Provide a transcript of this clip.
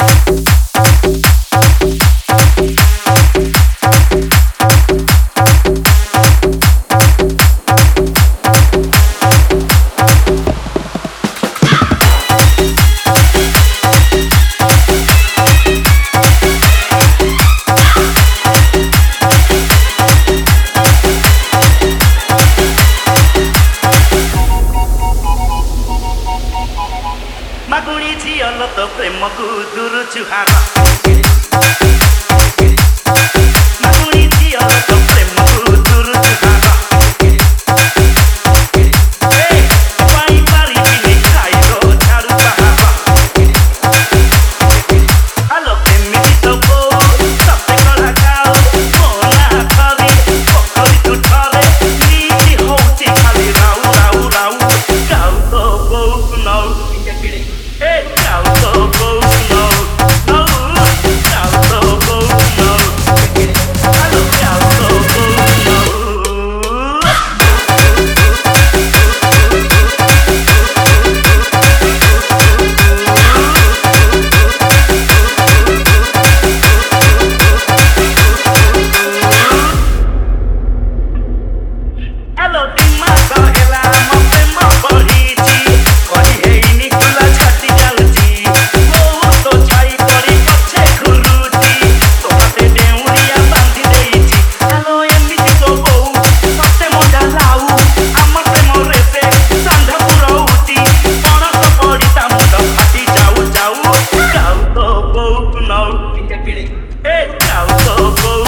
ମାଗୁଣି ଝିଅ ତ ପ୍ରେମକୁ ଦୂରୁ ଚୁହାର ମାଗୁଣି ଝିଅ ତ ପ୍ରେମକୁ ଦୂରୁ ଚୁହାର ପାଇ ପାରିବିନି ଖାଇବ ଝାଡୁ ବାହାବା ଆଲୋ କେମିତି ତ ବୋଉ ସତେ କଳା ଖାଅ ମୋ ନା ଧରି ପୋଖରୀ ତୁଠରେ ନିଜେ ହଉଛି ଖାଲି ରାଉ ରାଉ ରାଉ ଗାଉ ତ ବୋଉକୁ ନଉ Hey, now so go no, no, now so go no. Hello, now so go no. Hello, dimma kahela mo prema padichi, padi heini kula chhati jalchi, oh to chai pari pache ghuruchi, to hate deuriya bandi deichi. Hello, emiti to bou, sote moja lau, amar premo rese, sandha purauchi, pana to padi ta mundo phati jau jau, gau to bou nau, hey gau to bou.